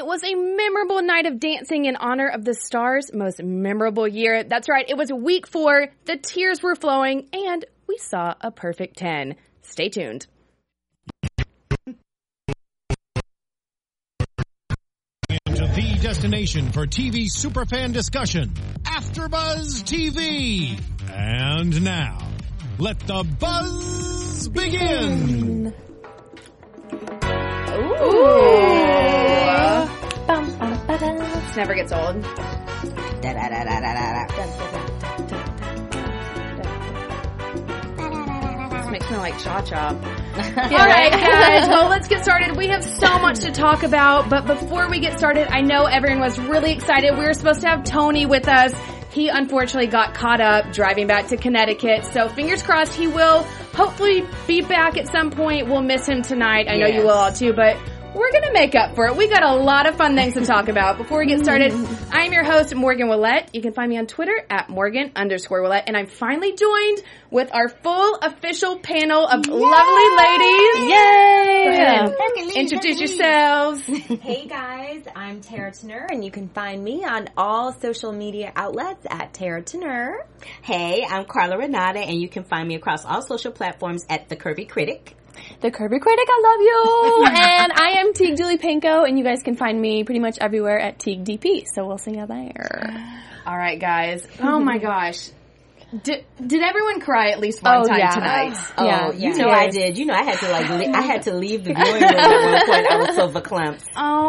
It was a memorable night of dancing in honor of the Stars' most memorable year. That's right, it was week 4, the tears were flowing, and we saw a perfect 10. Stay tuned. Into the destination for TV superfan discussion, AfterBuzz TV. And now, let the buzz begin. This never gets old. This makes me like Cha-Cha. All right, guys. Well, let's get started. We have so much to talk about, but before we get started, I know everyone was really excited. We were supposed to have Tony with us. He unfortunately got caught up driving back to Connecticut, so fingers crossed he will hopefully be back at some point. We'll miss him tonight. I know you will all too, but we're going to make up for it. We got a lot of fun things to talk about. Before we get started, I am your host, Morgan Willette. You can find me on Twitter at Morgan_Willette. And I'm finally joined with our full official panel of lovely ladies. Yay! Go ahead and introduce yourselves. Hey guys, I'm Tara Tenor, and you can find me on all social media outlets at Tara Tenor. Hey, I'm Carla Renata, and you can find me across all social platforms at The Curvy Critic. The Curvy Critic, I love you! And I am Teague Julie Panko, and you guys can find me pretty much everywhere at Teague DP, so we'll see you there. All right, guys. Oh my gosh. Did everyone cry at least one time tonight? Oh, you know I did. You know I had to I had to leave the viewing room at one point. I was so verklempt.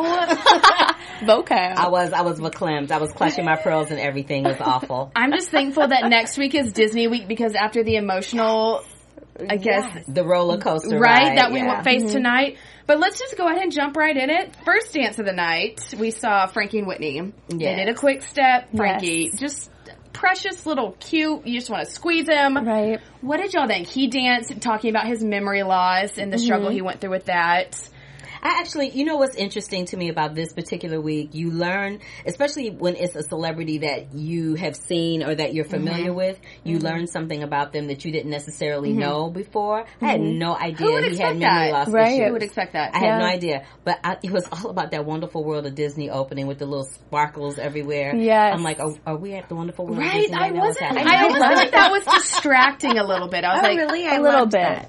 Oh, vocab. I was verklempt. I was clutching my pearls and everything. It was awful. I'm just thankful that next week is Disney week, because after the emotional, I guess, the roller coaster ride that we faced tonight. But let's just go ahead and jump right in it. First dance of the night, we saw Frankie and Whitney. They did a quick step. Frankie, just precious little cute. You just want to squeeze him. Right. What did y'all think? He danced talking about his memory loss and the struggle he went through with that. I actually, you know what's interesting to me about this particular week? You learn, especially when it's a celebrity that you have seen or that you're familiar with, you learn something about them that you didn't necessarily know before. I had no idea he had memory loss issues. Who would expect that? I had no idea. But it was all about that Wonderful World of Disney opening with the little sparkles everywhere. Yes. I'm like, are we at the Wonderful World of Right, Disney? I almost felt like that was distracting a little bit. I was like, really? A little bit.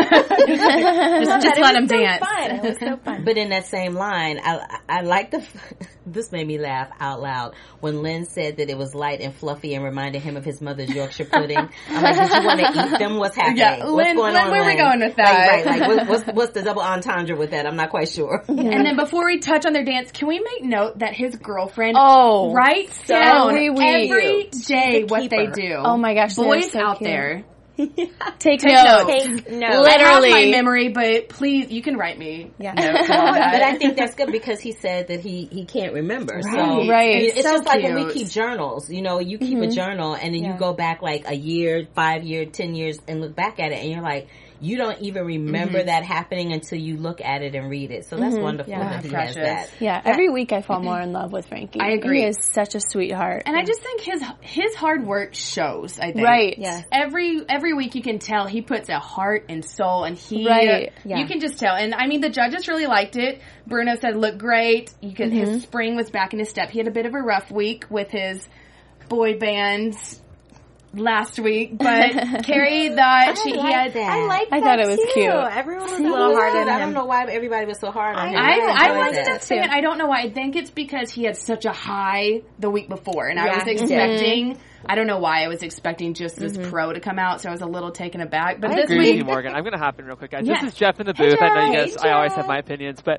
just let him dance. It was so fun. But in that same line, I like this made me laugh out loud when Lynn said that it was light and fluffy and reminded him of his mother's Yorkshire pudding. I'm like, did you want to eat them? What's happening? Yeah, what's going on, where are we going with that? that? What's the double entendre with that? I'm not quite sure. And then before we touch on their dance, can we make note that his girlfriend writes so down every day what they do? Oh my gosh, boys so out cute. there. Take notes. Take notes. I have my memory, but please, you can write me notes on that. But I think that's good because he said that he can't remember. So right. It's so just like cute. when we keep journals. You know, you keep a journal and then you go back like a year, 5 years, 10 years and look back at it and you're like, you don't even remember that happening until you look at it and read it. So that's wonderful that he has that. Yeah, every week I fall more in love with Frankie. I agree. He is such a sweetheart. And I just think his hard work shows, I think. Right. Yes. Every week you can tell he puts a heart and soul, and you can just tell. And I mean, the judges really liked it. Bruno said looked great. You could his spring was back in his step. He had a bit of a rough week with his boy bands last week, but Carrie thought I thought it was cute. Everyone was a little hard on him. I don't know why everybody was so hard on him. I wanted to say it. I don't know why. I think it's because he had such a high the week before, and I was expecting. I don't know why I was expecting just this pro to come out, so I was a little taken aback. But I this agree week, with you, Morgan. I'm going to hop in real quick, guys. This is Jeff in the booth. I know you guys. I always have my opinions, but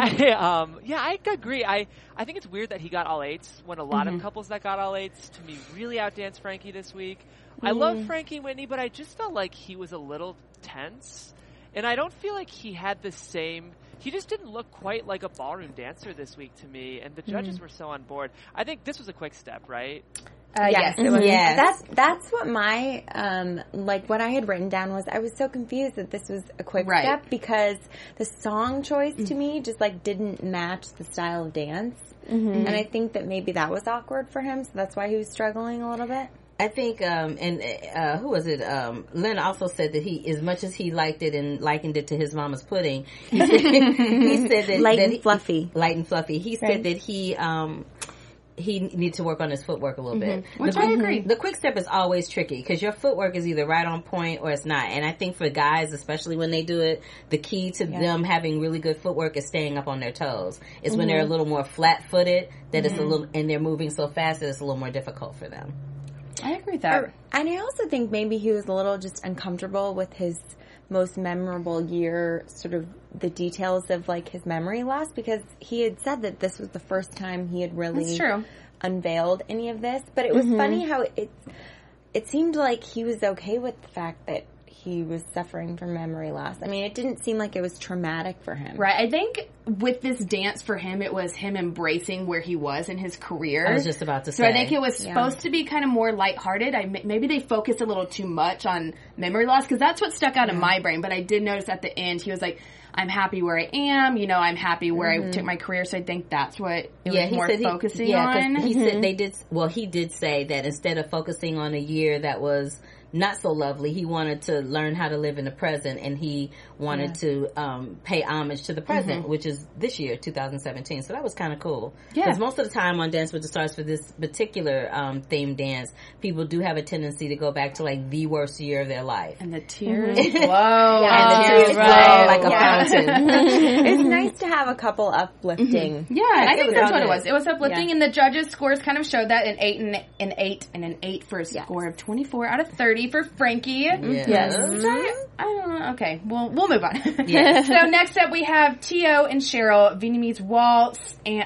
I agree. I think it's weird that he got all 8s when a lot of couples that got all 8s to me really outdanced Frankie this week. I love Frankie and Whitney, but I just felt like he was a little tense, and I don't feel like he had the same. He just didn't look quite like a ballroom dancer this week to me, and the judges were so on board. I think this was a quick step, right? Yes, it was. Yes. That's what my what I had written down was. I was so confused that this was a quick step because the song choice to me just didn't match the style of dance, and I think that maybe that was awkward for him, so that's why he was struggling a little bit. I think, who was it? Lynn also said that he, as much as he liked it and likened it to his mama's pudding, he said that light and fluffy. Light and fluffy. He said that he needs to work on his footwork a little bit. Which I agree. The quick step is always tricky because your footwork is either right on point or it's not. And I think for guys, especially when they do it, the key to them having really good footwork is staying up on their toes. It's when they're a little more flat-footed that it's a little, and they're moving so fast that it's a little more difficult for them. I agree with that. And I also think maybe he was a little just uncomfortable with his most memorable year, sort of the details of like his memory loss, because he had said that this was the first time he had really unveiled any of this. But it was funny how it seemed like he was okay with the fact that he was suffering from memory loss. I mean, it didn't seem like it was traumatic for him. Right. I think with this dance for him, it was him embracing where he was in his career. I was just about to say. So I think it was supposed to be kind of more lighthearted. Maybe they focused a little too much on memory loss because that's what stuck out in my brain. But I did notice at the end, he was like, I'm happy where I am. You know, I'm happy where I took my career. So I think that's what it was more focusing on. He said they did. Well, he did say that instead of focusing on a year that was not so lovely, he wanted to learn how to live in the present, and he wanted to pay homage to the present, which is this year, 2017. So that was kind of cool. Because most of the time on Dance with the Stars for this particular themed dance, people do have a tendency to go back to like the worst year of their life. And the tears flow. And the tears flow like a fountain. It's nice to have a couple uplifting. Yeah, and I think that's what it was. It was uplifting, and the judges' scores kind of showed that an 8 and 8 and an 8 for a score of 24 out of 30 for Frankie. Yes. I don't know. Okay, we'll move on. Yes. So next up we have Tio and Cheryl, Vietnamese Waltz, and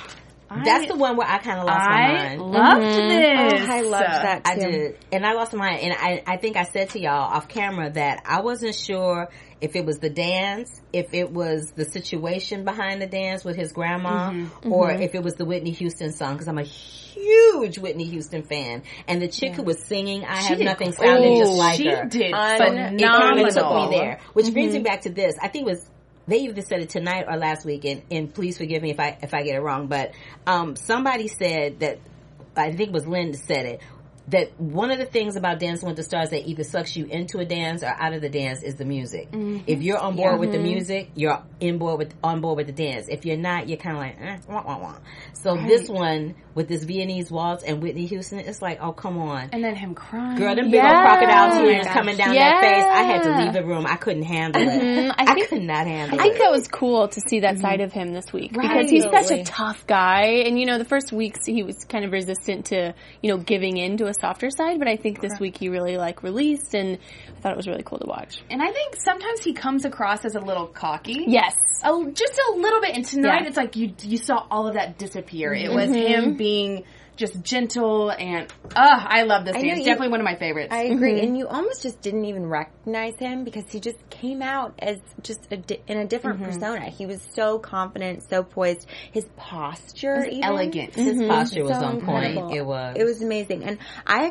that's the one where I kind of lost my mind. I loved this. Oh, I loved that too. I did. And I lost my mind. And I think I said to y'all off camera that I wasn't sure if it was the dance, if it was the situation behind the dance with his grandma, or if it was the Whitney Houston song, because I'm a huge Whitney Houston fan. And the chick who was singing I Have Nothing sounded just like her. She did phenomenal. It kind of took me there. Which brings me back to this. I think it was, they either said it tonight or last week, and please forgive me if I get it wrong, but somebody said that, I think it was Lynn that said it, that one of the things about Dancing with the Stars that either sucks you into a dance or out of the dance is the music. If you're on board with the music, you're on board with the dance. If you're not, you're kind of like, wah, wah, wah. So this one, with this Viennese waltz and Whitney Houston, it's like, oh, come on. And then him crying. Girl, them big old crocodile tears coming down that face. I had to leave the room. I couldn't handle it. I could not handle it. I think that was cool to see that side of him this week. Because he's such a tough guy. And, you know, the first weeks he was kind of resistant to, you know, giving in to a softer side. But I think this week he really, released. And I thought it was really cool to watch. And I think sometimes he comes across as a little cocky. Yes. Just a little bit. And tonight it's like you saw all of that disappear. It was him being just gentle and I love this dance. Definitely one of my favorites. I agree. And you almost just didn't even recognize him because he just came out as just in a different persona. He was so confident, so poised. His posture was even elegant. His posture was on point. It was amazing. And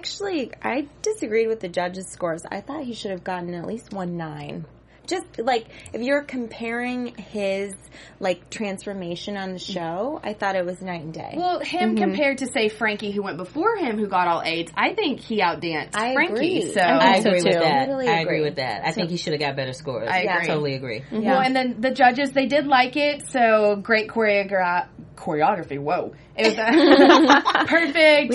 I disagreed with the judges' scores. I thought he should have gotten at least 1-9. Just, if you're comparing his, transformation on the show, I thought it was night and day. Well, him compared to, say, Frankie, who went before him, who got all 8s, I think he outdanced Frankie. Agree. So I agree with that. Totally I agree with that. I think he should have got better scores. I agree. Totally agree. Well, and then the judges, they did like it, so great choreography. Whoa. It was perfect.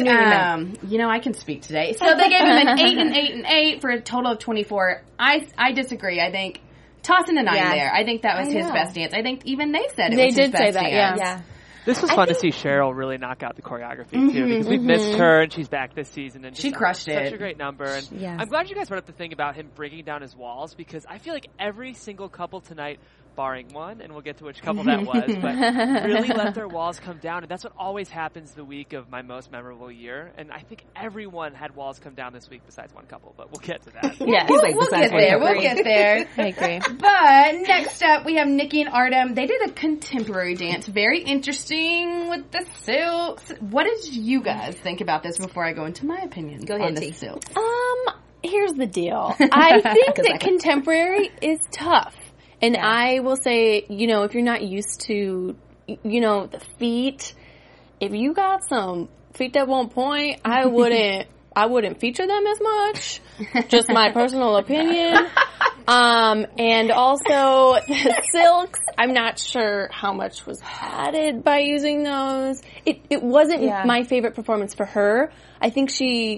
I can speak today. So they gave him an 8 and 8 and 8 for a total of 24. I disagree. I think tossing a 9 there. I think that was his best dance. I think even they said it was his best dance. Yeah. This was fun to see Cheryl really knock out the choreography too, because we've missed her and she's back this season and she crushed it. Such a great number. And I'm glad you guys brought up the thing about him breaking down his walls, because I feel like every single couple tonight, barring one, and we'll get to which couple that was, but really let their walls come down. And that's what always happens the week of my most memorable year. And I think everyone had walls come down this week besides one couple, but we'll get to that. Yeah, we'll get there. We'll get there. I agree. But next up, we have Nikki and Artem. They did a contemporary dance. Very interesting with the silks. What did you guys think about this before I go into my opinion on the silks? Here's the deal. I think that contemporary is tough. And I will say, if you're not used to, the feet, if you got some feet that won't point, I wouldn't I wouldn't feature them as much. Just my personal opinion. And also the silks, I'm not sure how much was added by using those. It wasn't my favorite performance for her. I think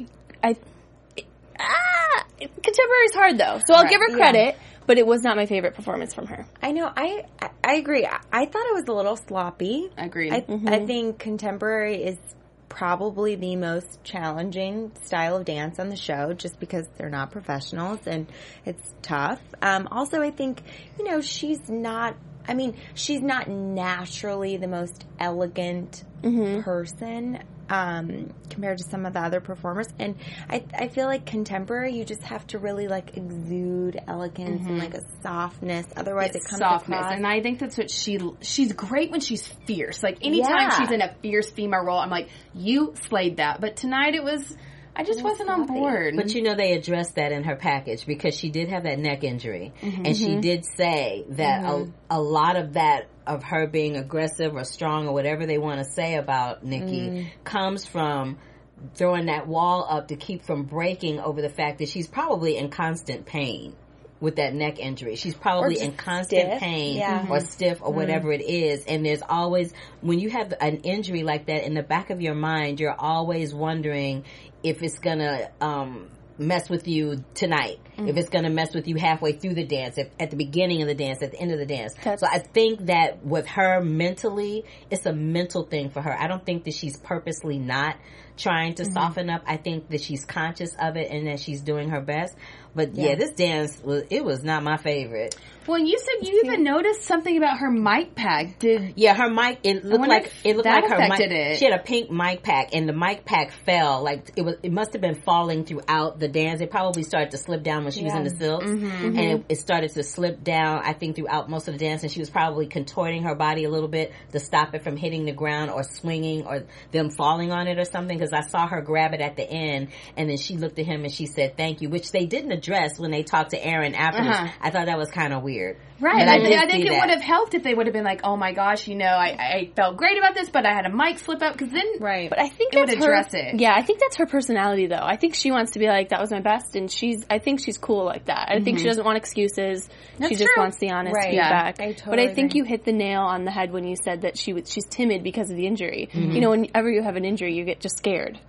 contemporary's hard though, so I'll give her credit, but it was not my favorite performance from her. I know, I agree. I thought it was a little sloppy. Agreed. I think contemporary is probably the most challenging style of dance on the show, just because they're not professionals and it's tough. Also, I think, she's not naturally the most elegant person compared to some of the other performers. And I feel like contemporary, you just have to really like exude elegance and like a softness. Otherwise, it comes across. And I think that's what she's great when she's fierce. Like anytime she's in a fierce female role, I'm like, you slayed that. But tonight I just wasn't on board. But they addressed that in her package because she did have that neck injury. And she did say that a lot of that, of her being aggressive or strong or whatever they want to say about Nikki, comes from throwing that wall up to keep from breaking over the fact that she's probably in constant pain with that neck injury. She's probably in constant pain or stiff or whatever it is. And there's always, when you have an injury like that in the back of your mind, you're always wondering if it's going to mess with you tonight, if it's going to mess with you halfway through the dance, at the beginning of the dance, at the end of the dance. So I think that with her mentally, it's a mental thing for her. I don't think that she's purposely not trying to soften up. I think that she's conscious of it and that she's doing her best. But this dance was not my favorite. Well, you said you even noticed something about her mic pack. Her mic, it looked like her mic. It. She had a pink mic pack, and the mic pack fell. Like it must have been falling throughout the dance. It probably started to slip down when she was in the silks, and it started to slip down, I think, throughout most of the dance, and she was probably contorting her body a little bit to stop it from hitting the ground or swinging or them falling on it or something, because I saw her grab it at the end, and then she looked at him and she said thank you, which they didn't address when they talked to Aaron afterwards. I thought that was kind of weird. Right. I think it would have helped if they would have been like, oh my gosh, I felt great about this, but I had a mic slip up, because then but I think it would address it. Yeah, I think that's her personality, though. I think she wants to be like, that was my best, and I think she's cool like that. I think she doesn't want excuses. She just wants the honest feedback. But I think you hit the nail on the head when you said that she's timid because of the injury. Whenever you have an injury, you get just scared.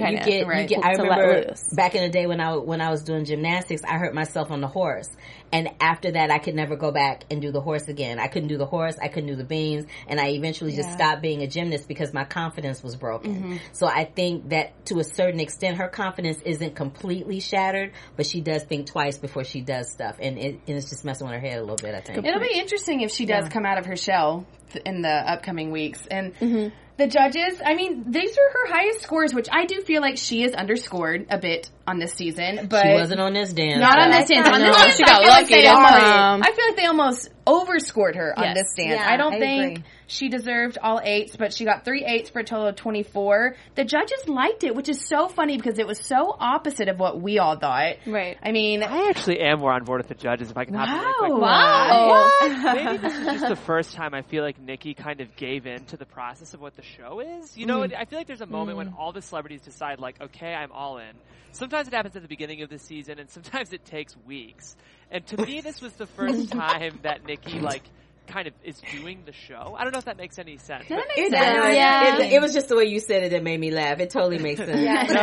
I remember back in the day when I was doing gymnastics, I hurt myself on the horse. And after that, I could never go back and do the horse again. I couldn't do the horse. I couldn't do the beans. And I eventually just stopped being a gymnast because my confidence was broken. So I think that to a certain extent, her confidence isn't completely shattered, but she does think twice before she does stuff. And it's just messing with her head a little bit, I think. It'll be interesting if she does come out of her shell in the upcoming weeks. And the judges, these are her highest scores, which I do feel like she is underscored a bit on this season. But she wasn't on this dance. Not on this dance. On this dance, she got lucky. I feel like they almost overscored her on this dance. Yeah, I don't think she deserved all 8s, but she got 3 8s for a total of 24. The judges liked it, which is so funny because it was so opposite of what we all thought. Right. I actually am more on board with the judges, if I can hop in really quick. Wow. Maybe this is just the first time I feel like Nikki kind of gave in to the process of what the show is. I feel like there's a moment when all the celebrities decide, like, okay, I'm all in. Sometimes it happens at the beginning of the season, and sometimes it takes weeks. And to me, this was the first time that Nikki, kind of is doing the show. I don't know if that makes any sense. That makes sense. It was just the way you said it that made me laugh. It totally makes sense.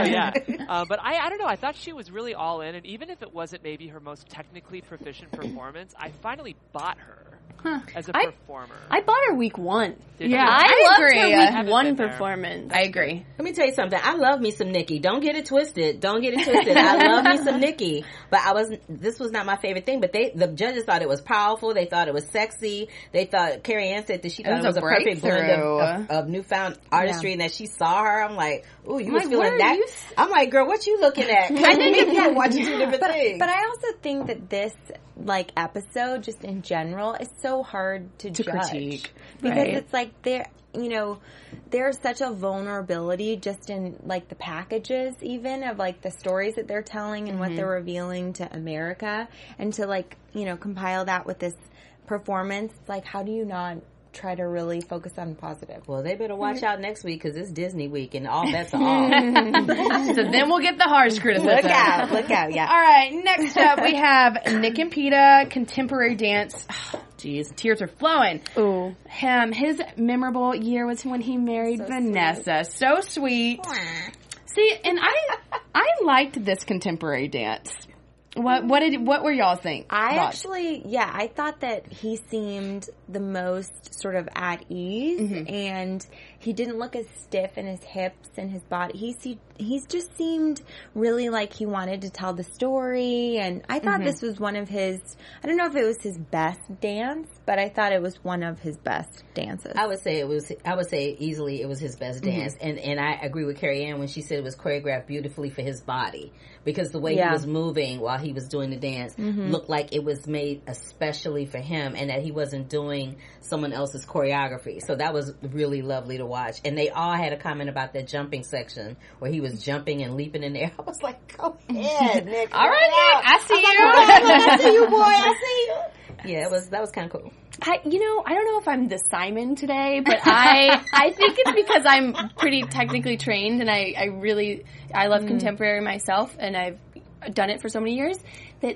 But I don't know. I thought she was really all in, and even if it wasn't maybe her most technically proficient performance, I finally bought her as a performer. I bought her week 1. I loved agree. her week 1 performance. I agree. Let me tell you something. I love me some Nikki. Don't get it twisted. I love me some Nikki. But this was not my favorite thing, but the judges thought it was powerful. They thought it was sexy. They thought, Carrie Ann said that she thought it was a perfect blend of newfound artistry, and that she saw her. I'm like, ooh, you was feeling that? I'm like, girl, what you looking at? I think you're watching 2 different things. But I also think that this episode, just in general, is so hard to judge. Critique. Because it's like there's such a vulnerability just in the packages, even of the stories that they're telling and what they're revealing to America, and to compile that with this performance. How do you not try to really focus on positive. Well, they better watch out next week because it's Disney week and all bets are off. So then we'll get the harsh criticism. Look out, yeah. All right, next up we have Nick and Peta, contemporary dance. Jeez, tears are flowing. Ooh. His memorable year was when he married Vanessa. Sweet. So sweet. See, and I liked this contemporary dance. What were y'all think? I thought that he seemed the most sort of at ease, and he didn't look as stiff in his hips and his body. He's just seemed really like he wanted to tell the story, and I thought this was one of his, I don't know if it was his best dance, but I thought it was one of his best dances. I would say easily it was his best dance, and I agree with Carrie Ann when she said it was choreographed beautifully for his body, because the way he was moving while he was doing the dance looked like it was made especially for him, and that he wasn't doing someone else's choreography. So that was really lovely to watch. And they all had a comment about that jumping section where he was jumping and leaping in the air. I was like, go ahead, Nick. All right, Nick, I see you. I see you, boy. I see you. Yeah, that was kind of cool. I don't know if I'm the Simon today, but I think it's because I'm pretty technically trained, and I love contemporary myself, and I've done it for so many years that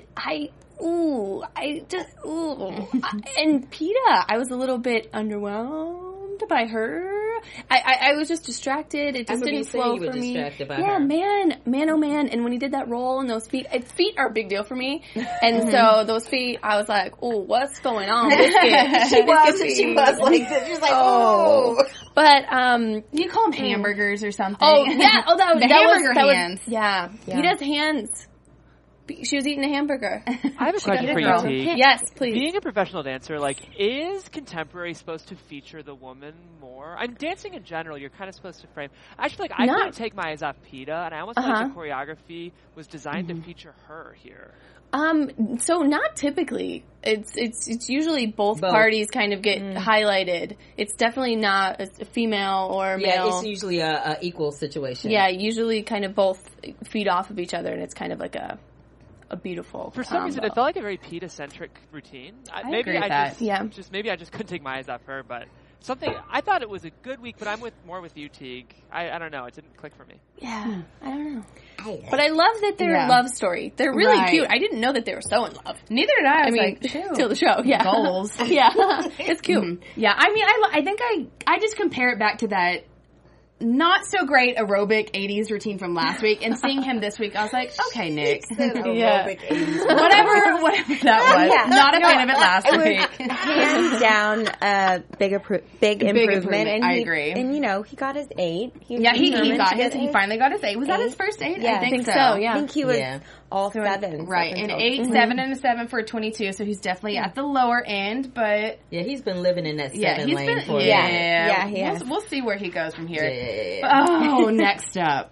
and Peta, I was a little bit underwhelmed by her. I was just distracted. It just didn't flow for me. Yeah, man, oh man. And when he did that roll and those feet are a big deal for me. And so those feet, I was like, oh, what's going on? She was like this. She was like, oh. But you call them hamburgers or something? Oh yeah. Oh, that was hamburger hands. Yeah, he does hands. She was eating a hamburger. I have a question for you, T. Yes, please. Being a professional dancer, is contemporary supposed to feature the woman more? I'm dancing in general. You're kind of supposed to frame. Actually, I couldn't take my eyes off Peta, and I almost feel like the choreography was designed to feature her here. So not typically. It's usually both parties kind of get highlighted. It's definitely not a female or male. Yeah, it's usually a equal situation. Yeah, usually kind of both feed off of each other, and it's kind of like a beautiful For some reason, it felt like a very Peta-centric routine. I agree with that. Maybe I just couldn't take my eyes off her, but I thought it was a good week, but I'm more with you, Teague. I don't know. It didn't click for me. Yeah, I don't know. But I love that they're a love story. They're really cute. I didn't know that they were so in love. Neither did I. I mean, till the show. Yeah. Goals. Yeah. It's cute. Yeah. I mean, I think I just compare it back to that not so great aerobic 80s routine from last week, and seeing him this week, I was like, okay, Nick. Aerobic 80s. whatever that was. Yeah. Not a fan of it last week. Hands down, big improvement. And I agree. And he got his 8. He finally got his 8. Was that his first 8? Yeah, I think so. Yeah. I think he was all 7. Right, an 8, 7, and a 7 for a 22, so he's definitely at the lower end, but... Yeah, he's been living in that 7 lane for We'll see where he goes from here. Yeah. Oh, next up.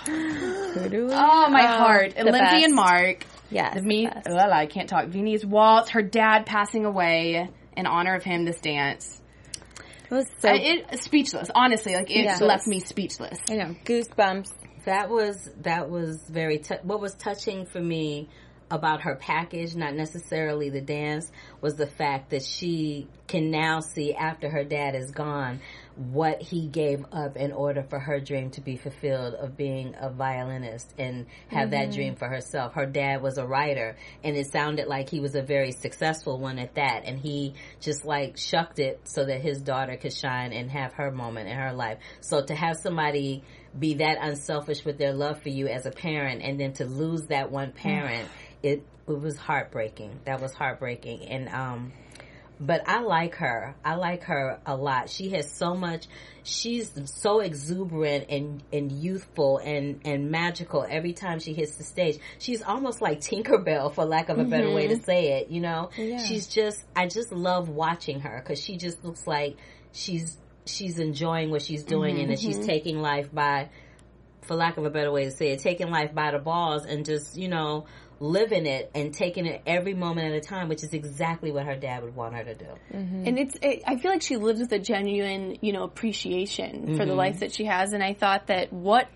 Oh, my heart. Lindsay and Mark. Yes. I can't talk. Vinie's waltz, her dad passing away in honor of him, this dance. It was so... speechless, honestly. It left me speechless. I know. Goosebumps. That was very... what was touching for me about her package, not necessarily the dance, was the fact that she can now see, after her dad is gone, what he gave up in order for her dream to be fulfilled of being a violinist and have that dream for herself. Her dad was a writer, and it sounded like he was a very successful one at that, and he just shucked it so that his daughter could shine and have her moment in her life. So to have somebody be that unselfish with their love for you as a parent, and then to lose that one parent, it was heartbreaking. That was heartbreaking. And but I like her. I like her a lot. She has so much. She's so exuberant and youthful and magical every time she hits the stage. She's almost like Tinkerbell, for lack of a better way to say it. Yeah. She's just. I just love watching her because she just looks like she's enjoying what she's doing and that she's taking life by, for lack of a better way to say it, taking life by the balls and just living it and taking it every moment at a time, which is exactly what her dad would want her to do. And I feel like she lives with a genuine, appreciation for the life that she has. And I thought that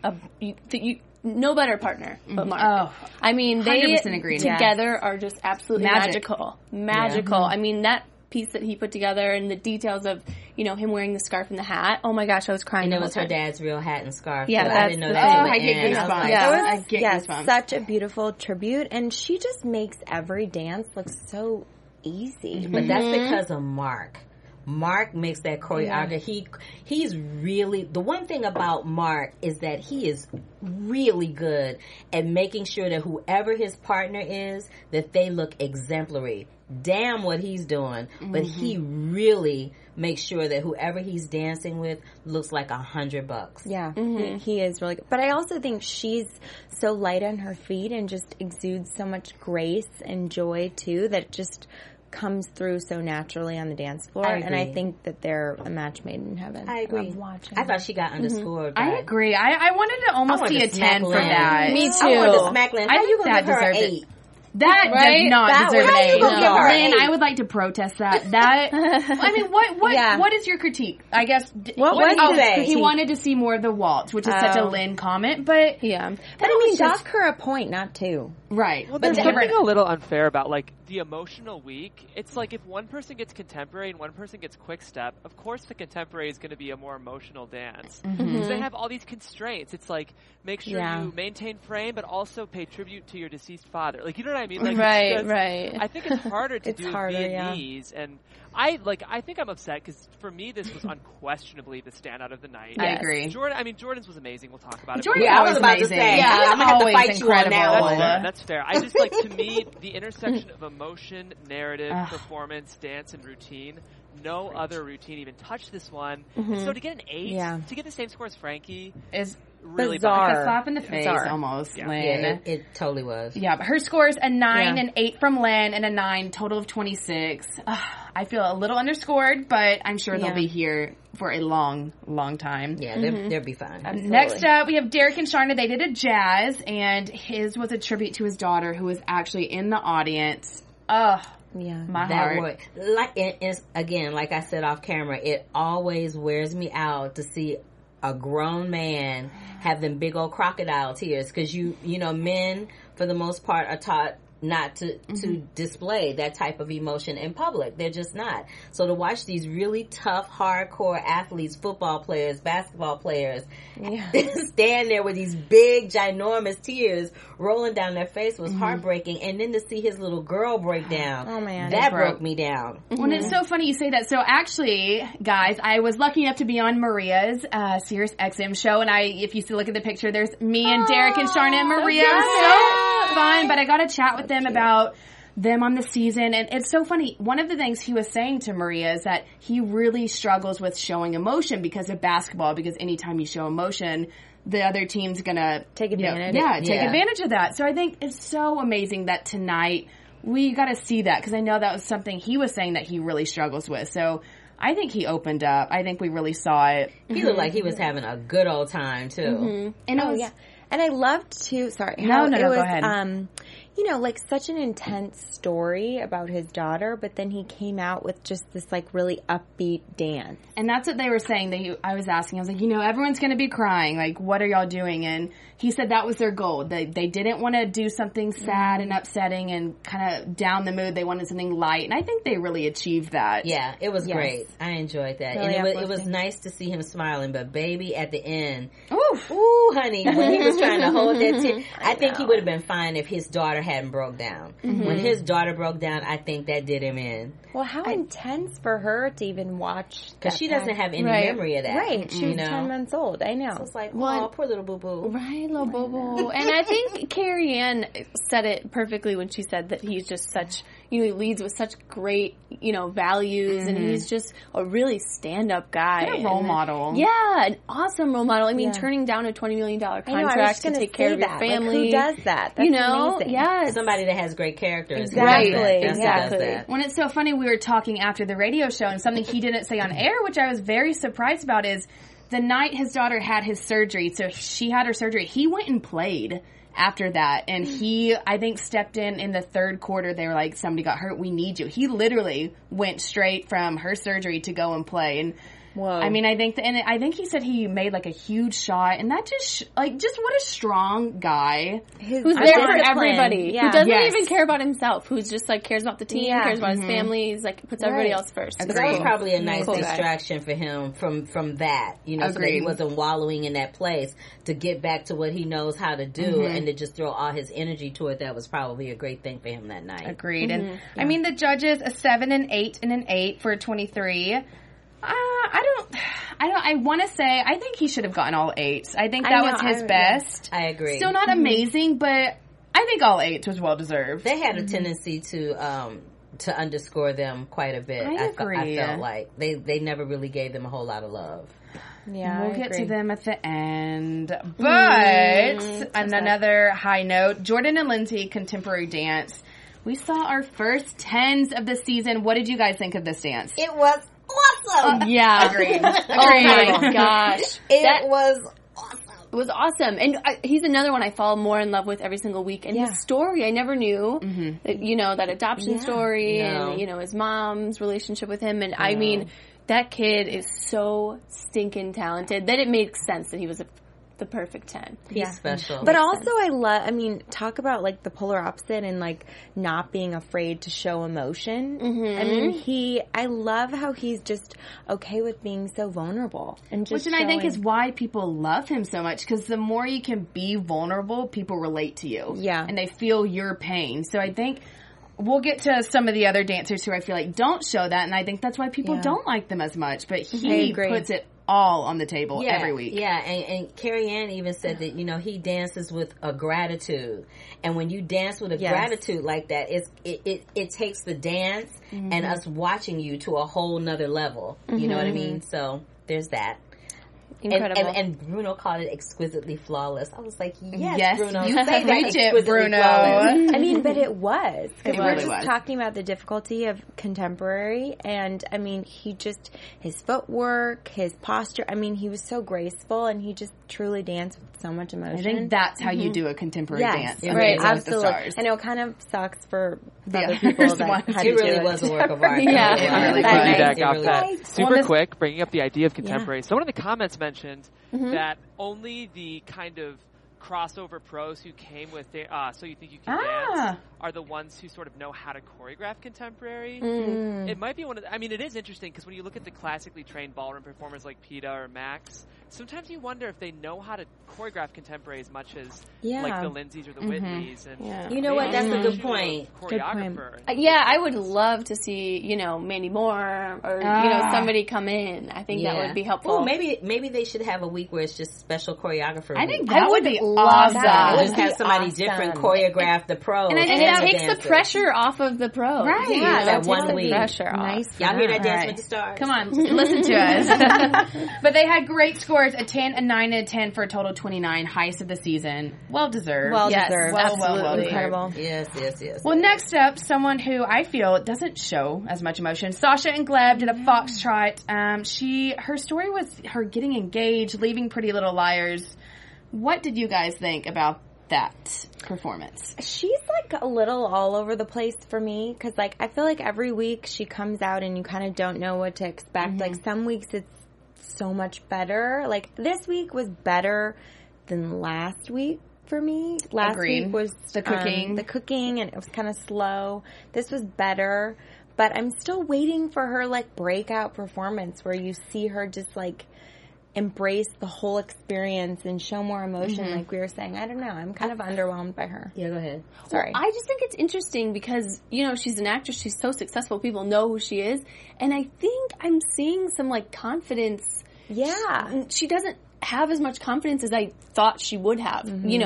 no better partner but Mark. Oh, I mean, they agree. together are just absolutely magical. Yeah. I mean, that piece that he put together and the details of, you know, him wearing the scarf and the hat. Oh my gosh, I was crying. And it was her dad's real hat and scarf. Yeah, I didn't know that. I get goosebumps. I get goosebumps. Such a beautiful tribute, and she just makes every dance look so easy. But that's because of Mark. Mark makes that choreography. He's really, the one thing about Mark is that he is really good at making sure that whoever his partner is, that they look exemplary. Damn what he's doing, but he really makes sure that whoever he's dancing with looks like $100. Yeah, he is really good. But I also think she's so light on her feet and just exudes so much grace and joy too, that just comes through so naturally on the dance floor. And I think that they're a match made in heaven. I agree. Watching. I thought she got underscored. I agree. I wanted to almost see a 10 for that. Me too. I wanted to smack Lynn. How you gonna give her an 8? That does not deserve an 8. Lynn, I would like to protest that. That I mean, what is your critique? I guess what was his critique? He wanted to see more of the waltz, which is such a Lynn comment, but but I mean, dock her a point, not 2. Right. Well, there's something a little unfair about like the emotional week. It's like if one person gets contemporary and one person gets quick step, of course the contemporary is going to be a more emotional dance because they have all these constraints. It's like make sure you maintain frame, but also pay tribute to your deceased father. Like, you know what I mean? Like, right. I think it's harder to do Viennese, and I think I'm upset because for me this was unquestionably the standout of the night. I agree. Jordan's was amazing. We'll talk about it. Jordan's I was about to say, I'm gonna have to fight you on that one. That's fair. I just like, to me, the intersection of emotion, narrative, performance, dance, and routine. No other routine even touched this one. So to get an 8, to get the same score as Frankie is really bizarre. Like a slap in the face, almost. Yeah. Lynn. Yeah, it totally was. Yeah, but her score is a 9 and 8 from Lynn, and a 9 total of 26. I feel a little underscored, but I'm sure they'll be here for a long, long time. Yeah, they'll be fine. Absolutely. Next up, we have Derek and Sharna. They did a jazz, and his was a tribute to his daughter, who was actually in the audience. My heart. Again, like I said off camera, it always wears me out to see a grown man have them big old crocodile tears, because you know, men for the most part are taught not to display that type of emotion in public. They're just not. So to watch these really tough, hardcore athletes, football players, basketball players, stand there with these big, ginormous tears rolling down their face was heartbreaking. And then to see his little girl break down, that broke me down. Well, it's so funny you say that. So actually, guys, I was lucky enough to be on Maria's Sirius XM show, and if you look at the picture, there's me and Derek and Sharna and Maria. So fun, but I got to chat with them about them on the season, and it's so funny. One of the things he was saying to Maria is that he really struggles with showing emotion because of basketball, because anytime you show emotion, the other team's gonna take advantage. Take advantage of that. So I think it's so amazing that tonight we got to see that, because I know that was something he was saying that he really struggles with. So I think he opened up. I think we really saw it. He looked like he was having a good old time too. And and I loved too. Sorry, no, go ahead. You know, like such an intense story about his daughter, but then he came out with just this like really upbeat dance. And that's what they were saying. I was asking, I was like, you know, everyone's going to be crying. Like, what are y'all doing? And he said that was their goal. They didn't want to do something sad and upsetting and kind of down the mood. They wanted something light. And I think they really achieved that. Yeah, it was great. I enjoyed that. Really, and it was nice to see him smiling. But baby, at the end, ooh, honey, when he was trying to hold that tear, I think he would have been fine if his daughter hadn't broke down. When his daughter broke down, I think that did him in. Well, how intense for her to even watch. Because she doesn't have any memory of that. Right. She was 10 months old. I know. So it's like, oh, poor little boo-boo. Right, little boo-boo. And I think Carrie Ann said it perfectly when she said that he's just such, you know, he leads with such great, you know, values, and he's just a really stand-up guy. What a role model. Yeah, an awesome role model. I mean, turning down a $20 million contract to take care of your family. Like, who does that? That's amazing. Yeah. Somebody that has great character. Exactly. When it's so funny, we were talking after the radio show, and something he didn't say on air, which I was very surprised about, is the night his daughter had his surgery, so she had her surgery, he went and played after that, and he, I think, stepped in the third quarter. They were like, somebody got hurt, we need you. He literally went straight from her surgery to go and play, and Whoa. I mean, I think he said he made like a huge shot, and that just what a strong guy who's there for everybody, who doesn't even care about himself, who's just like cares about the team, cares about his family, he's like puts everybody else first. But that was probably a nice distraction for him from that, so that he wasn't wallowing in that place to get back to what he knows how to do and to just throw all his energy to it. That was probably a great thing for him that night. Agreed. And I mean, the judges, a 7, an 8, and an 8 for 23. I want to say, I think he should have gotten all 8s. I think that was his best. I agree. Still not amazing, but I think all 8s was well deserved. They had a tendency to underscore them quite a bit. I agree. I felt like they never really gave them a whole lot of love. Yeah, we'll get to them at the end. But on another high note, Jordan and Lindsay contemporary dance. We saw our first 10s of the season. What did you guys think of this dance? It was awesome. Agreed. Oh my gosh. It was awesome. It was awesome. And he's another one I fall more in love with every single week. And his story, I never knew, that, that adoption story and, his mom's relationship with him. And I mean, that kid is so stinking talented that it makes sense that he was the perfect 10. He's special. But also talk about like the polar opposite and like not being afraid to show emotion. I mean, I love how he's just okay with being so vulnerable. Which I think is why people love him so much, because the more you can be vulnerable, people relate to you. Yeah. And they feel your pain. So I think we'll get to some of the other dancers who I feel like don't show that, and I think that's why people don't like them as much. But he puts it all on the table every week. Yeah, and Carrie Ann even said that, he dances with a gratitude. And when you dance with a gratitude like that, it takes the dance and us watching you to a whole nother level. You know what I mean? So there's that. Incredible. And Bruno called it exquisitely flawless. I was like, yes Bruno, you say that reach it, Bruno. I mean, but it was. It we're really just was. talking about the difficulty of contemporary, and I mean, his footwork, his posture, I mean, he was so graceful, and he just truly danced with so much emotion. I think that's how you do a contemporary dance. Right, absolutely. I know it kind of sucks for other people that had to do it. It really was a work of art. Super quick, bringing up the idea of contemporary. Someone in the comments mentioned that only the kind of crossover pros who came with So You Think You Can Dance are the ones who sort of know how to choreograph contemporary. It might be one of the, it is interesting because when you look at the classically trained ballroom performers like Peta or Max, sometimes you wonder if they know how to choreograph contemporary as much as like the Lindsays or the Whitneys. And you know what? That's a good point. Choreographer. I would love to see, Mandy Moore or, somebody come in. I think that would be helpful. Well, maybe they should have a week where it's just special choreographer. I think that would be awesome. Just have somebody different choreograph the pros. And it takes the pressure off of the pros. Right. Yeah, that 1 week. Pressure off. Nice. Y'all hear that Dance with the Stars? Come on, listen to us. But they had great scores, a 10, a 9, and a 10 for a total of 29. Highest of the season. Well deserved. Well deserved. Well incredible. Yes. Well, next up, someone who I feel doesn't show as much emotion. Sasha and Gleb did a foxtrot. Her story was her getting engaged, leaving Pretty Little Liars. What did you guys think about that performance? She's like a little all over the place for me, because like I feel like every week she comes out and you kind of don't know what to expect. Like some weeks it's so much better. Like this week was better than last week for me. Last week was the cooking, and it was kind of slow. This was better, but I'm still waiting for her like breakout performance where you see her just like embrace the whole experience and show more emotion, like we were saying. I don't know. I'm kind of underwhelmed by her. Yeah, go ahead. Sorry. Well, I just think it's interesting because, she's an actress. She's so successful. People know who she is. And I think I'm seeing some, like, confidence. Yeah. She doesn't have as much confidence as I thought she would have.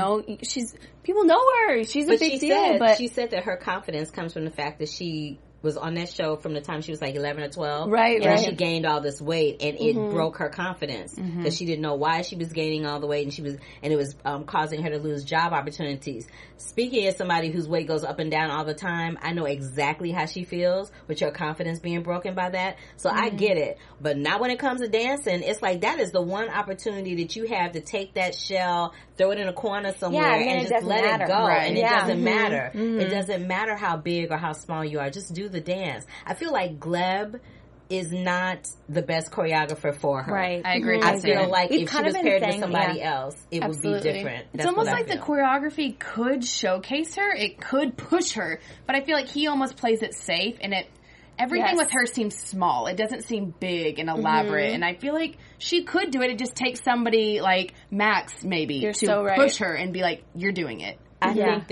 People know her. She's a big deal. But she said that her confidence comes from the fact that she was on that show from the time she was like 11 or 12. Right. And she gained all this weight, and it broke her confidence because she didn't know why she was gaining all the weight, and it was causing her to lose job opportunities. Speaking as somebody whose weight goes up and down all the time, I know exactly how she feels with your confidence being broken by that. So I get it. But not when it comes to dancing. It's like that is the one opportunity that you have to take that shell, throw it in a corner somewhere, and just let it go. Right. And it doesn't matter. It doesn't matter how big or how small you are. Just do the dance. I feel like Gleb is not the best choreographer for her. Right. I agree. I feel like if she was paired with somebody else, it would be different. It's almost like the choreography could showcase her. It could push her. But I feel like he almost plays it safe, and everything with her seems small. It doesn't seem big and elaborate. And I feel like she could do it. It just takes somebody like Max maybe to push her and be like, you're doing it. I think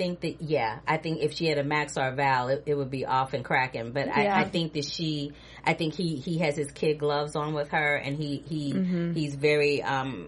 if she had a Max or a Val, it would be off and cracking. But I think that he has his kid gloves on with her, and he's very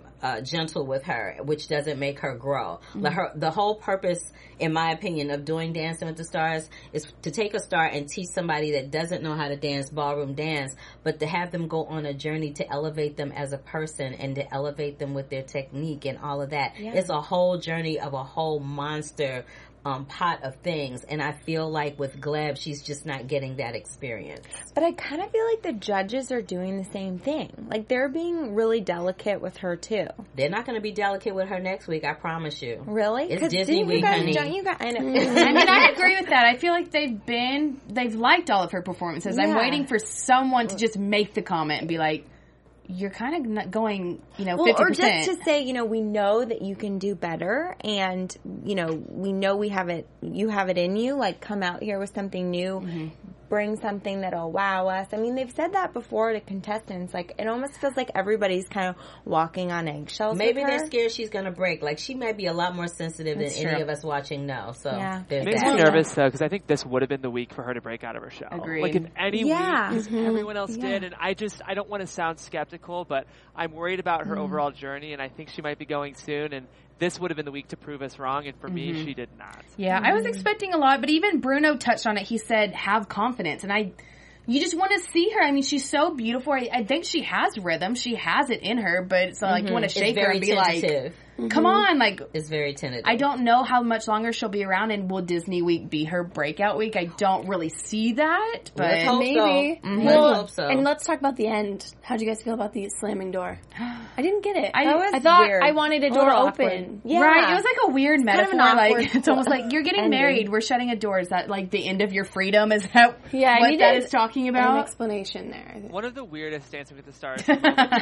gentle with her, which doesn't make her grow. The whole purpose, in my opinion, of doing Dancing with the Stars is to take a star and teach somebody that doesn't know how to dance ballroom dance, but to have them go on a journey to elevate them as a person and to elevate them with their technique and all of that. Yeah. It's a whole journey of a whole monster pot of things, and I feel like with Gleb, she's just not getting that experience. But I kind of feel like the judges are doing the same thing. Like, they're being really delicate with her, too. They're not going to be delicate with her next week, I promise you. Really? It's Disney week, honey. Don't you guys? I know. I mean, I agree with that. I feel like they've liked all of her performances. Yeah. I'm waiting for someone to just make the comment and be like, you're kind of not going, 50%. Or just to say, we know that you can do better, and, we know you have it in you, like, come out here with something new, bring something that'll wow us. I mean, they've said that before to contestants. Like, it almost feels like everybody's kind of walking on eggshells. Maybe they're scared she's going to break. Like, she might be a lot more sensitive than any of us watching now. So, it makes me nervous, though, because I think this would have been the week for her to break out of her shell. Agreed. Like, in any week, because everyone else did. And I don't want to sound skeptical, but I'm worried about her overall journey, and I think she might be going soon. And this would have been the week to prove us wrong, and for me, she did not. Yeah, I was expecting a lot, but even Bruno touched on it. He said, have confidence, and you just want to see her. I mean, she's so beautiful. I think she has rhythm. She has it in her, but it's like you want to shake her and be tentative. Like, come on. Like, it's very tentative. I don't know how much longer she'll be around, and will Disney Week be her breakout week? I don't really see that, but let's hope maybe. So. Let's hope so. And let's talk about the end. How'd you guys feel about the slamming door? I didn't get it. I thought weird. I wanted a door open. Yeah. Right. It was like a weird metaphor. Like, it's almost like you're getting ending. married. We're shutting a door. Is that like the end of your freedom? Is that what that is talking about? An explanation there. I think. One of the weirdest Dancing with the Stars moments for me.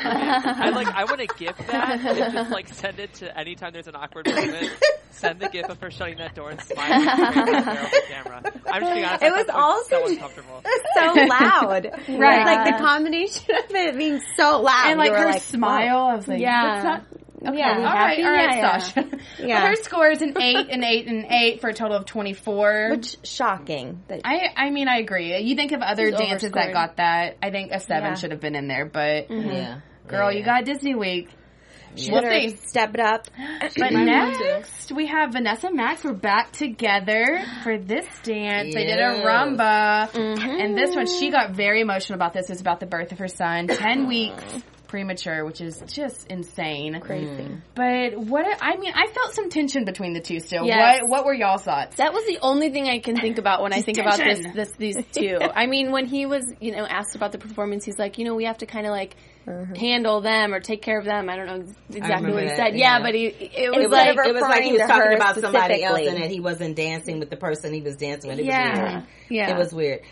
I want to GIF that and just like send it to anytime there's an awkward moment. Send the GIF of her shutting that door and smiling and stare over the camera. I'm just being honest. It was also so uncomfortable. So loud. Right. Like the combination of it being so loud. And like her smile. I was like, that's not... Okay, all right, Sasha. Yeah. Her score is an 8, an 8, and an 8 for a total of 24. Which, shocking. I mean, I agree. You think of other dances that got that. I think a 7 should have been in there, but girl, you got Disney Week. We'll see. Step it up. But next, we have Vanessa and Max. We're back together for this dance. They did a rumba. And this one, she got very emotional about this. It was about the birth of her son. 10 weeks premature, which is just insane. Crazy. But I felt some tension between the two still. Yes. What were y'all's thoughts? That was the only thing I can think about when I think about these two. I mean, when he was, asked about the performance, he's like, we have to kind of like handle them or take care of them. I don't know exactly what he said. Yeah, but it was like he was talking about somebody else and that he wasn't dancing with the person he was dancing with. It was weird. Yeah. It was weird.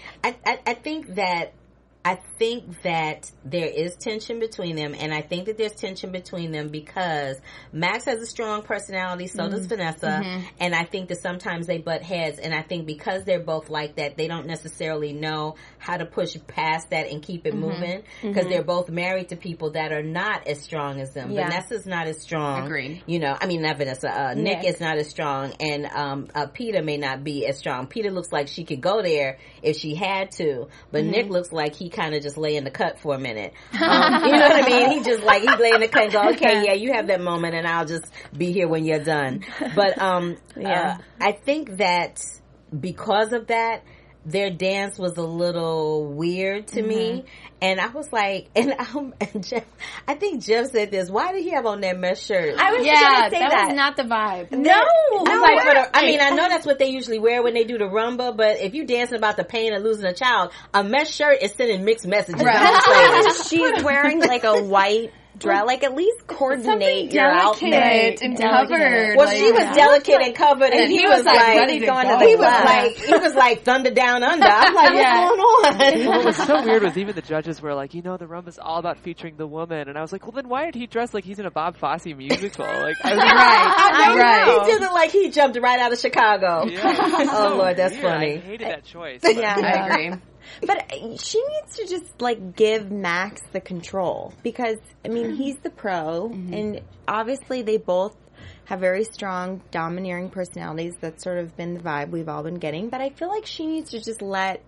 I think that there is tension between them, and I think that there's tension between them because Max has a strong personality, so does Vanessa, and I think that sometimes they butt heads, and I think because they're both like that, they don't necessarily know how to push past that and keep it moving, because they're both married to people that are not as strong as them. Yeah. Vanessa's not as strong. Agreed. Not Vanessa. Nick is not as strong, and Peter may not be as strong. Peter looks like she could go there if she had to, but Nick looks like he kind of just lay in the cut for a minute. You know what I mean? He lay in the cut and go, okay, yeah, you have that moment and I'll just be here when you're done. But I think that because of that, their dance was a little weird to me. And I was like, and Jeff, I think Jeff said this, why did he have on that mesh shirt? I was going to say that was not the vibe. No. I know that's what they usually wear when they do the rumba, but if you dancing about the pain of losing a child, a mesh shirt is sending mixed messages. Right. She's wearing like a white dress. Like, at least coordinate your outfit. And covered. Well, she was delicate and covered, and he was like ready to go. He was like Thunder Down Under. I'm like, what's going on? What was so weird was even the judges were like, the Rumba's all about featuring the woman, and I was like, well, then why did he dress like he's in a Bob Fosse musical? Like, I was right. He didn't like he jumped right out of Chicago. Yeah. Oh Lord, that's funny. I hated that choice. Yeah, I agree. But she needs to just like give Max the control, because I mean he's the pro, and obviously they both have very strong, domineering personalities. That's sort of been the vibe we've all been getting. But I feel like she needs to just let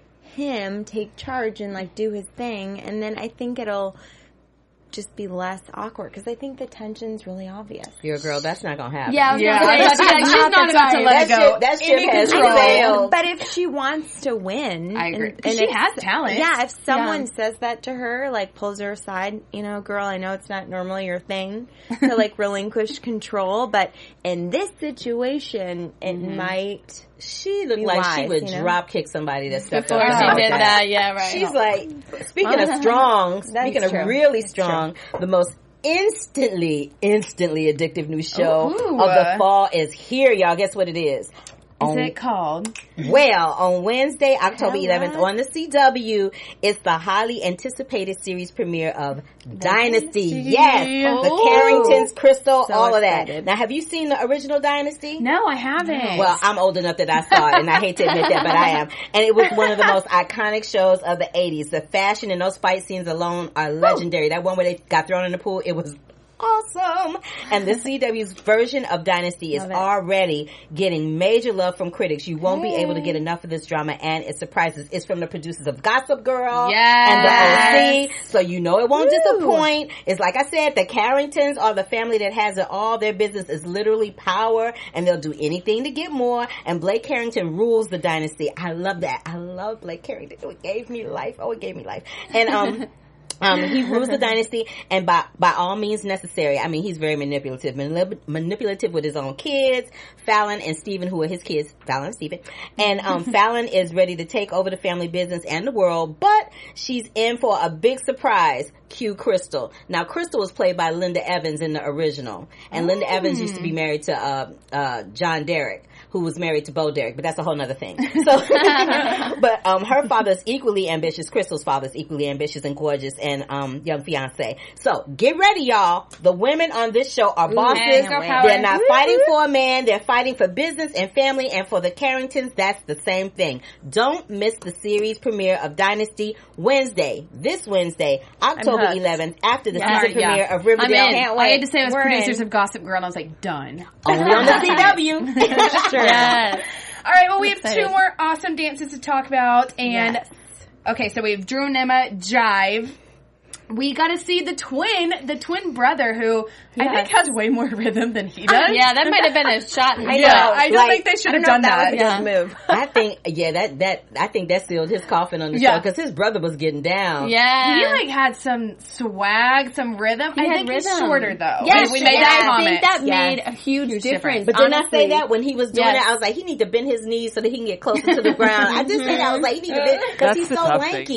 him take charge and like do his thing, and then I think it'll just be less awkward, because I think the tension's really obvious. You're a girl, that's not gonna happen. Yeah, she's not about to let it go. That ship has sailed. But if she wants to win, I agree. And she has talent. Yeah, if someone says that to her, like pulls her aside, girl, I know it's not normally your thing to like relinquish control, but in this situation, it might. She looked like she would drop kick somebody that stepped up. Before she did that, yeah, right. She's like, speaking of strong, speaking of really strong, the most instantly addictive new show of the fall is here, y'all. Guess what it is? Is it called? Well, on Wednesday, October 11th, on the CW, it's the highly anticipated series premiere of Dynasty. Yes, the Carringtons, Crystal, all of that. Now, have you seen the original Dynasty? No, I haven't. Well, I'm old enough that I saw it, and I hate to admit that, but I am. And it was one of the most iconic shows of the 80s. The fashion and those fight scenes alone are legendary. That one where they got thrown in the pool, it was awesome. And the CW's version of Dynasty is already getting major love from critics. You won't be able to get enough of this drama and its surprises. It's from the producers of Gossip Girl and the OC, so you know it won't disappoint. It's like I said, the Carringtons are the family that has it all. Their business is literally power, and they'll do anything to get more. And Blake Carrington rules the Dynasty. I love that. I love Blake Carrington. It gave me life. Oh, it gave me life. And he rules the Dynasty, and by all means necessary. I mean, he's very manipulative with his own kids, Fallon and Stephen, who are his kids, Fallon and Stephen. And Fallon is ready to take over the family business and the world, but she's in for a big surprise. Cue Crystal. Now, Crystal was played by Linda Evans in the original, and Linda Evans used to be married to John Derek, who was married to Bo Derek, but that's a whole nother thing. So, but her father is equally ambitious. Crystal's father is equally ambitious and gorgeous, and young fiance. So get ready, y'all. The women on this show are bosses. They're not fighting for a man. They're fighting for business and family. And for the Carringtons, that's the same thing. Don't miss the series premiere of Dynasty this Wednesday, October 11th, after the season premiere of Riverdale. Can't wait. I had to say I was producers of Gossip Girl, and I was like, done. Only on the CW. Sure. Yes. All right, well, we have two more awesome dances to talk about. And, okay, so we have Drew and Emma Jive. We got to see the twin brother, who I think has way more rhythm than he does. Yeah, that might have been a shot. I know. I don't think they should have done that. Was a good move. I think, I think that sealed his coffin on the show, because his brother was getting down. Yeah. He had some swag, some rhythm. I think he's shorter though. Yes, we made that comment. I think that made a huge difference. But didn't I say that when he was doing it? I was like, he need to bend his knees so that he can get closer to the ground. I did say that. I was like, he need to bend, because he's so lanky.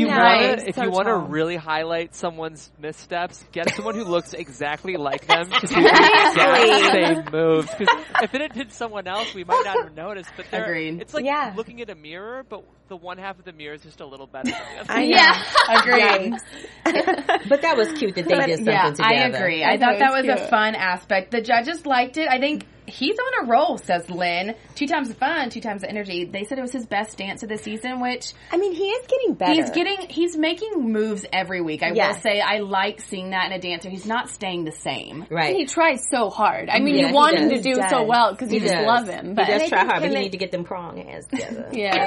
If you want to really highlight someone's missteps, get someone who looks exactly like them to do the exact same moves. Because if it had been someone else, we might not have noticed. But it's like looking at a mirror, but the one half of the mirror is just a little better than the other. Yeah, agreed. But that was cute that they did something together. I agree. I thought that was a fun aspect. The judges liked it. I think he's on a roll, says Lynn. 2 times the fun, 2 times the energy. They said it was his best dance of the season, which... I mean, he is getting better. He's making moves every week. I will say I like seeing that in a dancer. He's not staying the same. Right. And he tries so hard. I mean, you want him to do so well because you just love him. But he does try hard, but he need to get them prong hands together.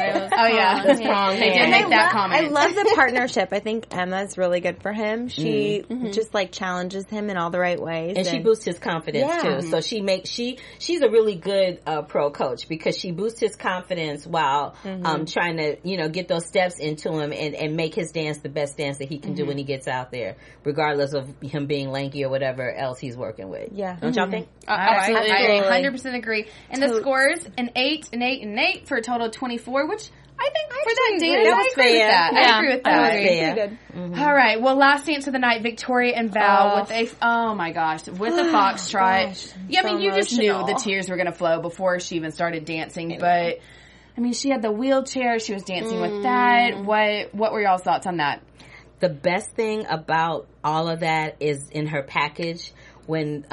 Those prong hands. They did make that comment. I love the partnership. I think Emma's really good for him. She just challenges him in all the right ways. And she boosts his confidence too. So she's a really good pro coach, because she boosts his confidence while trying to get those steps into him and make his dance the best dance that he can do when he gets out there, regardless of him being lanky or whatever else he's working with. Yeah. Don't y'all think? Absolutely. I 100% agree. And the scores, an 8, an 8, and an 8 for a total of 24, which I think for that dance, I agree with that. I agree with that. I agree. Good. Mm-hmm. All right. Well, last dance of the night, Victoria and Val with a foxtrot. Yeah, I mean, you just knew the tears were going to flow before she even started dancing. But I mean, she had the wheelchair. She was dancing with that. What were y'all's thoughts on that? The best thing about all of that is in her package when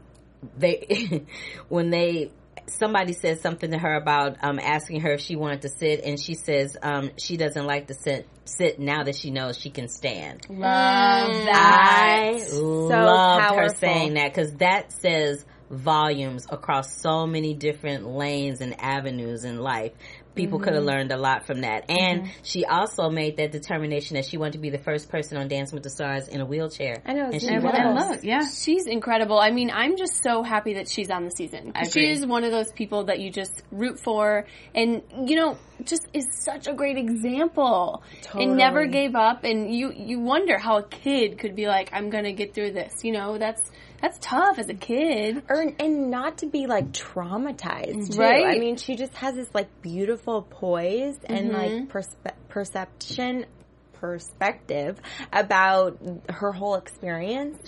somebody says something to her about asking her if she wanted to sit, and she says she doesn't like to sit now that she knows she can stand. Love that. I loved her saying that, because that says volumes across so many different lanes and avenues in life. People could have learned a lot from that. And she also made that determination that she wanted to be the first person on Dancing with the Stars in a wheelchair. I know. And she was. She's incredible. I mean, I'm just so happy that she's on the season. She is one of those people that you just root for, and, you know, just is such a great example. Totally. And never gave up. And you wonder how a kid could be like, I'm going to get through this. You know, that's tough as a kid. And not to be, like, traumatized, too. Right? I mean, she just has this, like, beautiful poise and, like, perspective about her whole experience.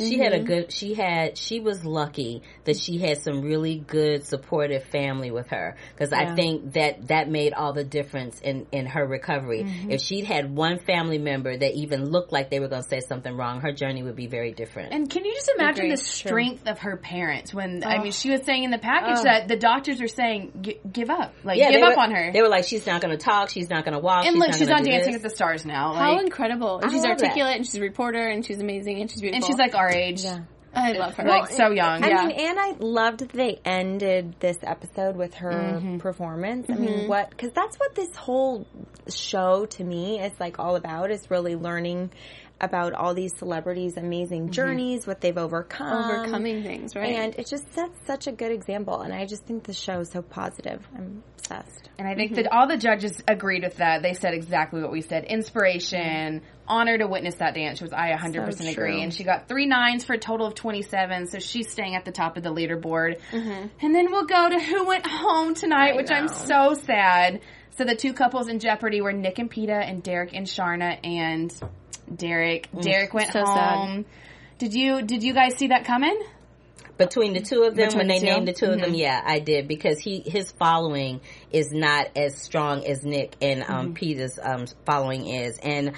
She was lucky that she had some really good supportive family with her, because I think that made all the difference in her recovery. If she'd had one family member that even looked like they were going to say something wrong, her journey would be very different. And can you just imagine the strength of her parents when, I mean, she was saying in the package that the doctors are saying, give up. Like, give up on her. They were like, she's not going to talk, she's not going to walk. And look, she's on Dancing with the Stars now. How incredible. And she's articulate, and she's a reporter, and she's amazing, and she's beautiful. And she's like our age. Yeah. I love her. Like, so young. I mean, and I loved that they ended this episode with her performance. I mean, because that's what this whole show to me is like all about, is really learning about all these celebrities' amazing journeys, what they've overcoming things, right? And it just sets such a good example. And I just think the show is so positive. I'm obsessed. And I think that all the judges agreed with that. They said exactly what we said. Inspiration, honor to witness that dance, which I 100% agree. And she got 3 9s for a total of 27, so she's staying at the top of the leaderboard. And then we'll go to who went home tonight, which I'm so sad. So the 2 couples in jeopardy were Nick and Peta and Derek and Sharna, and Derek went home. Did you guys see that coming? Between the two of them, when they named the two of them, yeah, I did, because his following is not as strong as Nick and Peter's following is, and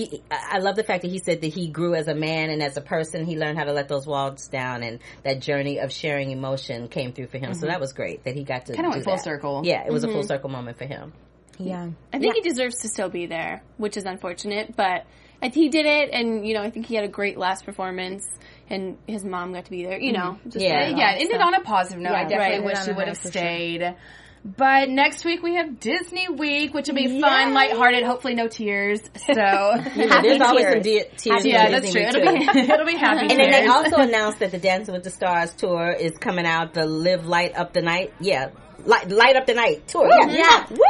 I love the fact that he said that he grew as a man and as a person. He learned how to let those walls down, and that journey of sharing emotion came through for him. So that was great that he got to kind of went full circle. Yeah, it was a full circle moment for him. Yeah, I think he deserves to still be there, which is unfortunate, but he did it, and I think he had a great last performance. And his mom got to be there, just it ended on a positive note. I definitely wish she would have stayed. Sure. But next week we have Disney Week, which will be fun, lighthearted, hopefully no tears. So there's always some tears. Yeah, that's true. It'll be happy. And then they also announced that the Dancing with the Stars tour is coming out. The Live Light Up the Night, Light Up the Night tour. Yeah. So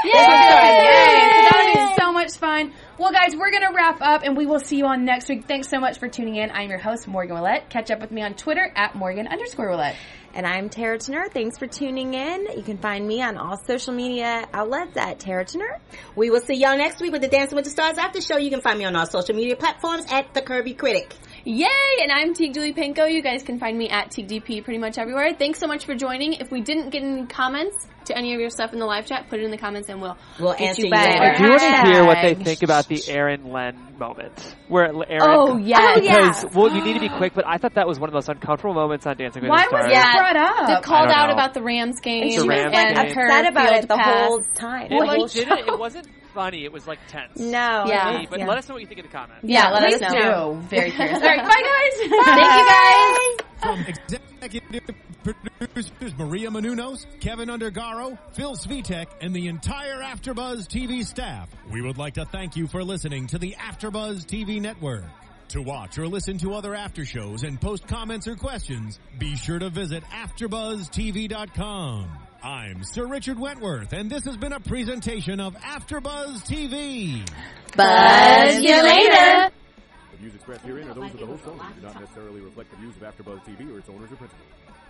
that'll be so much fun. Well, guys, we're going to wrap up, and we will see you on next week. Thanks so much for tuning in. I'm your host, Morgan Willett. Catch up with me on Twitter at Morgan_Willett. And I'm Tara Tenner. Thanks for tuning in. You can find me on all social media outlets at Tara Tenner. We will see y'all next week with the Dancing with the Stars after show. You can find me on all social media platforms at The Kirby Critic. Yay! And I'm Teague Julie Pinko. You guys can find me at TeagueDP pretty much everywhere. Thanks so much for joining. If we didn't get any comments to any of your stuff in the live chat, put it in the comments and we'll answer you back. I do want to hear what they think about the Aaron Len moment. Where Aaron, because you need to be quick, but I thought that was one of the most uncomfortable moments on Dancing with the Stars. Why was that brought up? They called out about the Rams game. And she was upset about it the whole time. It wasn't funny. It was tense. No. Yeah. But let us know what you think in the comments. Yeah, let us know. Very curious. All right, bye guys. Thank you guys. From executive producers Maria Menounos, Kevin Undergaro, Phil Svitek, and the entire AfterBuzz TV staff, we would like to thank you for listening to the AfterBuzz TV network. To watch or listen to other after shows and post comments or questions, be sure to visit AfterBuzzTV.com. I'm Sir Richard Wentworth, and this has been a presentation of AfterBuzz TV. Buzz you later. The views expressed herein are those of the host only and do not necessarily reflect the views of AfterBuzz TV or its owners or principals.